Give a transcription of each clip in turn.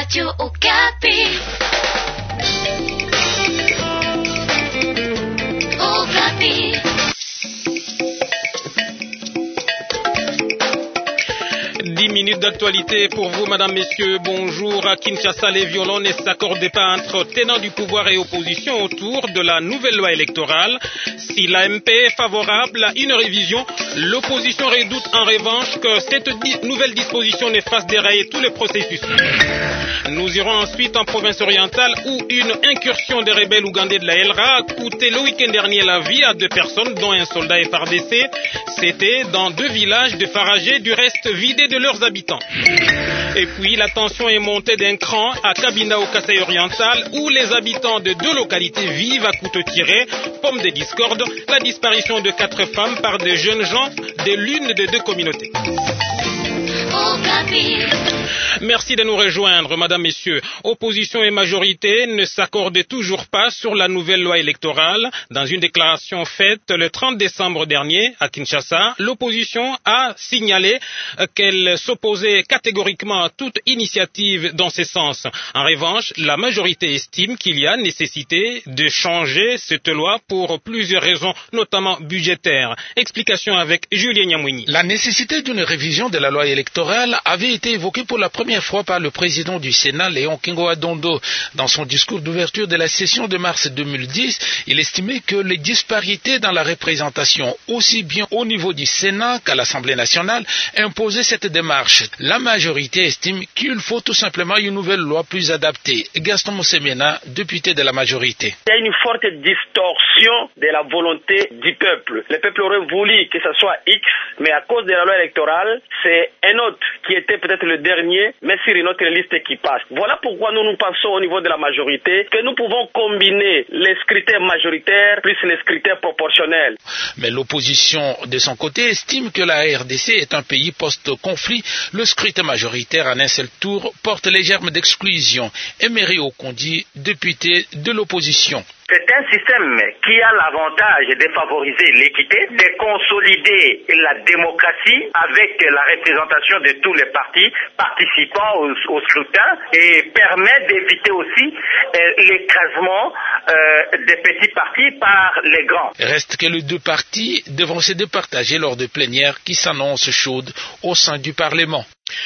Radio Okapi. Okapi. 10 minutes d'actualité pour vous, madame, messieurs. Bonjour. À Kinshasa, les violons ne s'accordent pas entre tenants du pouvoir et opposition autour de la nouvelle loi électorale. Si l'AMP est favorable à une révision, l'opposition redoute en revanche que cette nouvelle disposition ne fasse dérailler tous les processus. Nous irons ensuite en province orientale où une incursion des rebelles ougandais de la LRA a coûté le week-end dernier la vie à 2 personnes, dont un soldat FARDC. C'était dans 2 villages de Faragé, du reste vidés de leurs habitants. Et puis la tension est montée d'un cran à Kabinda au Kasaï oriental où les habitants de 2 localités vivent à couteau tiré. Pomme de discorde, la disparition de 4 femmes par des jeunes gens de l'une des 2 communautés. Merci de nous rejoindre, madame, messieurs. Opposition et majorité ne s'accordent toujours pas sur la nouvelle loi électorale. Dans une déclaration faite le 30 décembre dernier à Kinshasa, l'opposition a signalé qu'elle s'opposait catégoriquement à toute initiative dans ce sens. En revanche, la majorité estime qu'il y a nécessité de changer cette loi pour plusieurs raisons, notamment budgétaires. Explication avec Julien Nyamwini. La nécessité d'une révision de la loi électorale avait été évoquée pour la première fois par le président du Sénat, Léon Kingo-Adondo. Dans son discours d'ouverture de la session de mars 2010, il estimait que les disparités dans la représentation, aussi bien au niveau du Sénat qu'à l'Assemblée nationale, imposaient cette démarche. La majorité estime qu'il faut tout simplement une nouvelle loi plus adaptée. Gaston Moussemena, député de la majorité. Il y a une forte distorsion de la volonté du peuple. Le peuple aurait voulu que ce soit X, mais à cause de la loi électorale, c'est un autre qui était peut-être le dernier, mais sur une autre liste qui passe. Voilà pourquoi nous pensons au niveau de la majorité que nous pouvons combiner les scrutins majoritaires plus les scrutins proportionnels. Mais l'opposition, de son côté, estime que la RDC est un pays post-conflit. Le scrutin majoritaire en un seul tour porte les germes d'exclusion. Emery Okondi, député de l'opposition. C'est un système qui a l'avantage de favoriser l'équité, de consolider la démocratie avec la représentation de tous les partis participant au scrutin et permet d'éviter aussi l'écrasement des petits partis par les grands. Reste que les 2 partis devront se départager lors de plénières qui s'annoncent chaudes au sein du Parlement.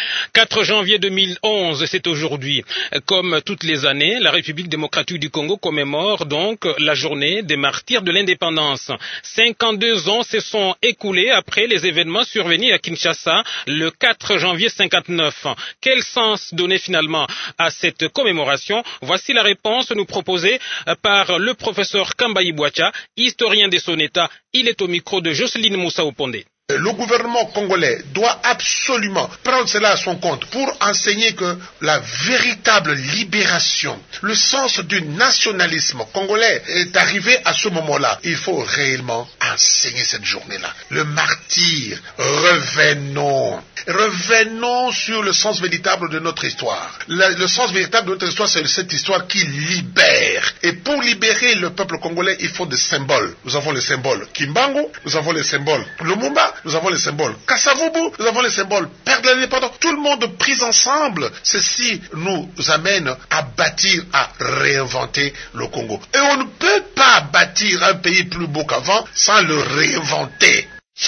4 janvier 2011, c'est aujourd'hui. Comme toutes les années, la République démocratique du Congo commémore donc la journée des martyrs de l'indépendance. 52 ans se sont écoulés après les événements survenus à Kinshasa le 4 janvier 59. Quel sens donner finalement à cette commémoration? Voici la réponse nous proposée par le professeur Kamba Ibouacha, historien de son état. Il est au micro de Jocelyne Moussa Opondé. Le gouvernement congolais doit absolument prendre cela à son compte pour enseigner que la véritable libération, le sens du nationalisme congolais est arrivé à ce moment-là. Il faut réellement enseigner cette journée-là. Le martyr, revenons sur le sens véritable de notre histoire. Le sens véritable de notre histoire, c'est cette histoire qui libère. Et pour libérer le peuple congolais, il faut des symboles. Nous avons les symboles Kimbangu, nous avons les symboles Lumumba, nous avons les symboles Kasavubu, nous avons les symboles Père de l'indépendance. Tout le monde pris ensemble, ceci nous amène à bâtir, à réinventer le Congo. Et on ne peut pas bâtir un pays plus beau qu'avant sans le réinventer.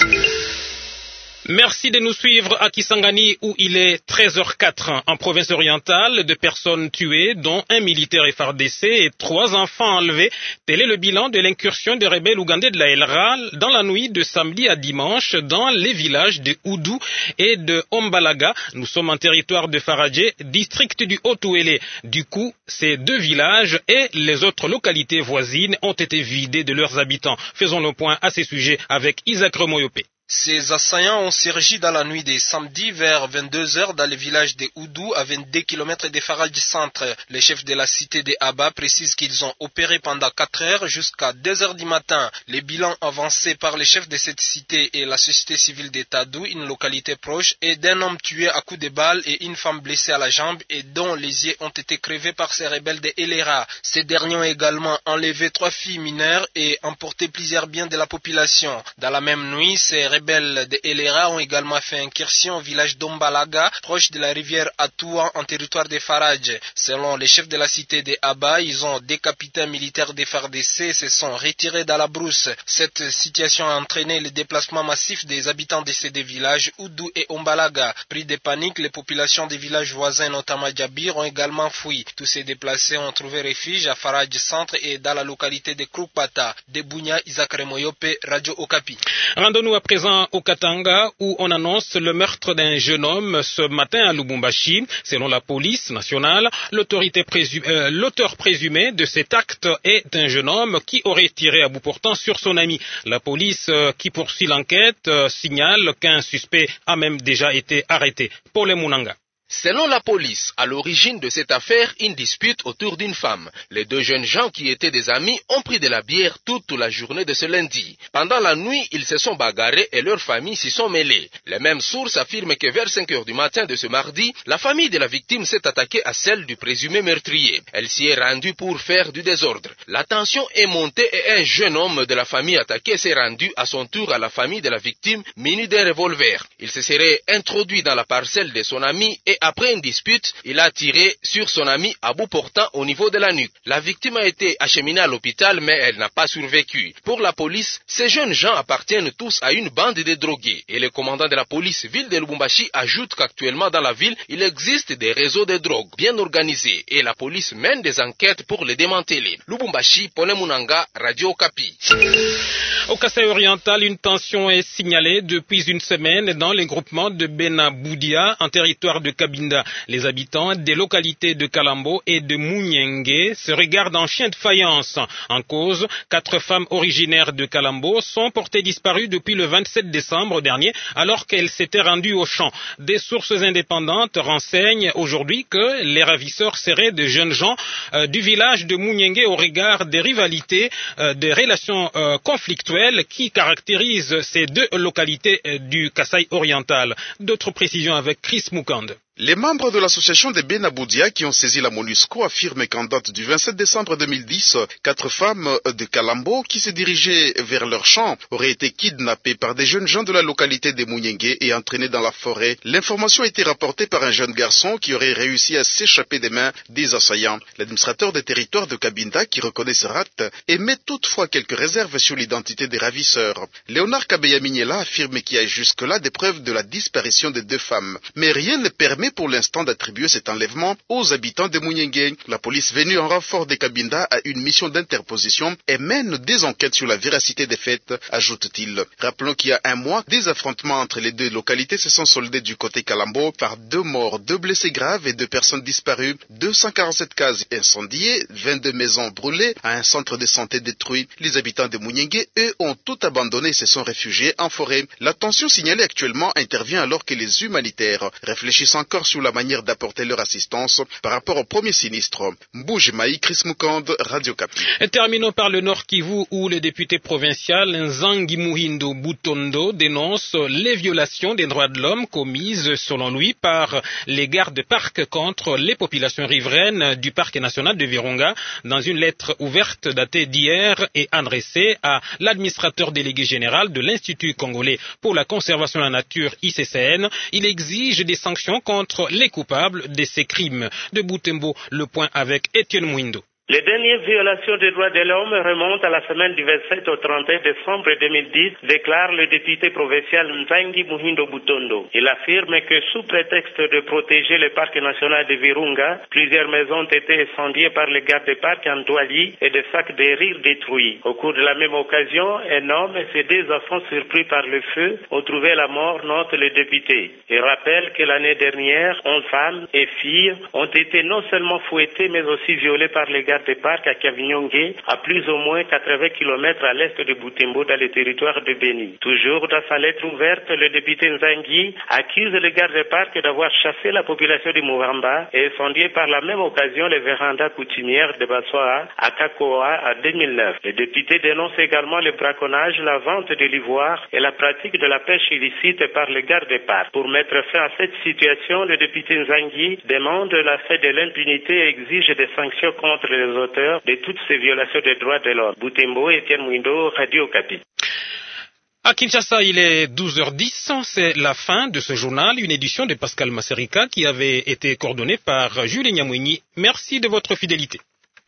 Merci de nous suivre à Kisangani où il est 13h04 en province orientale. 2 personnes tuées, dont un militaire FARDC et 3 enfants enlevés. Tel est le bilan de l'incursion des rebelles ougandais de la LRA dans la nuit de samedi à dimanche dans les villages de Oudou et de Ombalaga. Nous sommes en territoire de Faradje, district du Haut-Ouélé. Du coup, ces 2 villages et les autres localités voisines ont été vidés de leurs habitants. Faisons le point à ces sujets avec Isaac Remoyopé. Ces assaillants ont surgi dans la nuit de samedi vers 22h dans le village de Oudou à 22 km de Faradji centre. Les chefs de la cité de Aba précisent qu'ils ont opéré pendant 4 heures jusqu'à 2h du matin. Les bilans avancés par les chefs de cette cité et la société civile de Tadou, une localité proche, est d'un homme tué à coups de balle et une femme blessée à la jambe et dont les yeux ont été crevés par ces rebelles de LRA. Ces derniers ont également enlevé 3 filles mineures et emporté plusieurs biens de la population. Dans la même nuit, ces rebelles de Elera ont également fait incursion au village d'Ombalaga, proche de la rivière Atoua, en territoire des Faradj. Selon les chefs de la cité des Aba, ils ont décapité un militaire des FARDC et se sont retirés dans la brousse. Cette situation a entraîné le déplacement massif des habitants de ces deux villages, Oudou et Ombalaga. Pris de panique, les populations des villages voisins, notamment Djabir, ont également fui. Tous ces déplacés ont trouvé refuge à Faradj Centre et dans la localité de Krukpata. De Bounia, Isaac Remoyope, Radio Okapi. Rendons-nous à présent au Katanga où on annonce le meurtre d'un jeune homme ce matin à Lubumbashi. Selon la police nationale, l'auteur présumé de cet acte est un jeune homme qui aurait tiré à bout portant sur son ami. La police qui poursuit l'enquête signale qu'un suspect a même déjà été arrêté. Pour les Munanga. Selon la police, à l'origine de cette affaire, une dispute autour d'une femme. Les deux jeunes gens qui étaient des amis ont pris de la bière toute la journée de ce lundi. Pendant la nuit, ils se sont bagarrés et leurs familles s'y sont mêlées. Les mêmes sources affirment que vers 5 heures du matin de ce mardi, la famille de la victime s'est attaquée à celle du présumé meurtrier. Elle s'y est rendue pour faire du désordre. La tension est montée et un jeune homme de la famille attaquée s'est rendu à son tour à la famille de la victime muni d'un revolver. Il se serait introduit dans la parcelle de son ami et après une dispute, il a tiré sur son ami à bout portant au niveau de la nuque. La victime a été acheminée à l'hôpital, mais elle n'a pas survécu. Pour la police, ces jeunes gens appartiennent tous à une bande de drogués. Et le commandant de la police ville de Lubumbashi ajoute qu'actuellement dans la ville, il existe des réseaux de drogue bien organisés et la police mène des enquêtes pour les démanteler. Lubumbashi, Pone Munanga, Radio Okapi. Au Kasaï oriental, une tension est signalée depuis une semaine dans les groupements de Benaboudia en territoire de Cabinda. Les habitants des localités de Kalambo et de Munyenge se regardent en chien de faïence. En cause, 4 femmes originaires de Kalambo sont portées disparues depuis le 27 décembre dernier alors qu'elles s'étaient rendues au champ. Des sources indépendantes renseignent aujourd'hui que les ravisseurs seraient de jeunes gens du village de Munyenge au regard des rivalités, des relations conflictuelles qui caractérisent ces deux localités du Kasaï oriental. D'autres précisions avec Chris Mukande. Les membres de l'association des Benaboudia qui ont saisi la MONUSCO affirment qu'en date du 27 décembre 2010, 4 femmes de Kalambo qui se dirigeaient vers leur champ auraient été kidnappées par des jeunes gens de la localité de Munyenge et entraînées dans la forêt. L'information a été rapportée par un jeune garçon qui aurait réussi à s'échapper des mains des assaillants. L'administrateur des territoires de Cabinda, qui reconnaît ce acte, émet toutefois quelques réserves sur l'identité des ravisseurs. Léonard Kabeya-Mignela affirme qu'il y a jusque-là des preuves de la disparition des 2 femmes. Mais rien ne permet pour l'instant d'attribuer cet enlèvement aux habitants de Munyenge. La police venue en renfort de Cabinda a une mission d'interposition et mène des enquêtes sur la véracité des faits, ajoute-t-il. Rappelons qu'il y a un mois, des affrontements entre les 2 localités se sont soldés du côté Kalambo par 2 morts, 2 blessés graves et 2 personnes disparues, 247 cases incendiées, 22 maisons brûlées, un centre de santé détruit. Les habitants de Munyenge, eux, ont tout abandonné et se sont réfugiés en forêt. La tension signalée actuellement intervient alors que les humanitaires réfléchissent encore sur la manière d'apporter leur assistance par rapport au premier sinistre. Mboujimaï, Chris Mukande, Radio Kapi. Et terminons par le Nord Kivu où le député provincial Nzangi Muhindo Butondo dénonce les violations des droits de l'homme commises, selon lui, par les gardes-parcs contre les populations riveraines du parc national de Virunga. Dans une lettre ouverte datée d'hier et adressée à l'administrateur délégué général de l'Institut congolais pour la conservation de la nature ICCN, il exige des sanctions contre les coupables de ces crimes. De Butembo, le point avec Étienne Mouindo. Les dernières violations des droits de l'homme remontent à la semaine du 27 au 31 décembre 2010, déclare le député provincial Nzangi Muhindo Butondo. Il affirme que sous prétexte de protéger le parc national de Virunga, plusieurs maisons ont été incendiées par les gardes-parcs en Douali et des sacs de riz détruits. Au cours de la même occasion, un homme et ses 2 enfants surpris par le feu ont trouvé la mort, note le député. Il rappelle que l'année dernière, 11 femmes et filles ont été non seulement fouettées mais aussi violées par les gardes des parcs à Kavinyonge, à plus ou moins 80 km à l'est de Butembo, dans le territoire de Beni. Toujours dans sa lettre ouverte, le député Nzangi accuse les gardes des parcs d'avoir chassé la population de Muramba et incendié par la même occasion les vérandas coutumières de Bassoa à Kakoa en 2009. Le député dénonce également le braconnage, la vente de l'ivoire et la pratique de la pêche illicite par les gardes des parcs. Pour mettre fin à cette situation, le député Nzangi demande la fin de l'impunité et exige des sanctions contre les auteurs de toutes ces violations des droits de l'homme. Butembo, Étienne Mouindo, Radio Okapi. À Kinshasa, il est 12h10, c'est la fin de ce journal, une édition de Pascal Masserika qui avait été coordonnée par Julie Nyamwini. Merci de votre fidélité.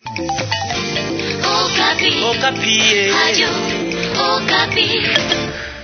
Okapi. Okapi. Radio Okapi.